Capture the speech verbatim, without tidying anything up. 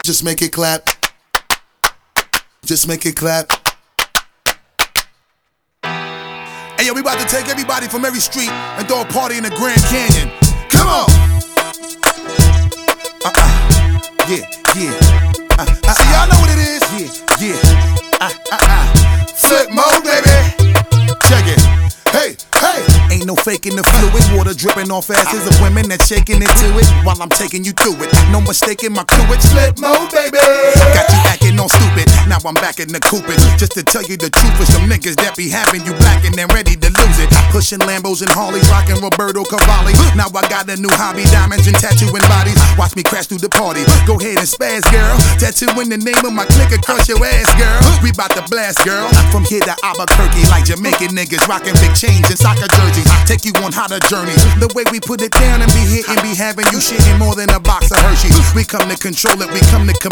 Just make it clap. Just make it clap. Hey yo, we about to take everybody from every street and throw a party in the Grand Canyon. Come on! Uh-uh. Yeah, yeah. Uh, uh, See, y'all know what it is? Yeah, yeah. Uh, uh, uh. Flip mode, baby. Check it. Hey, hey. Ain't no faking the fluid. Water dripping off asses of women that's shaking into it while I'm taking you through it. No mistaking my crew, it's flip mode, baby. Got you acting all stupid. Now I'm back in the Cupid. Just to tell you the truth, for some niggas that be having you blacking and ready to lose it. Pushing Lambos and Harleys, rocking Roberto Cavalli. Now I got a new hobby, diamonds and tattooing bodies. Watch me crash through the party. Go ahead and spaz, girl. Tattooing the name of my clique across your ass, girl. We bout to blast, girl. From here to Albuquerque, like Jamaican niggas rocking big chains and soccer jerseys. Take you on hotter journeys. The way we put it down and be hitting, be having you shitting more than a box of Hershey's. We come to control it, we come to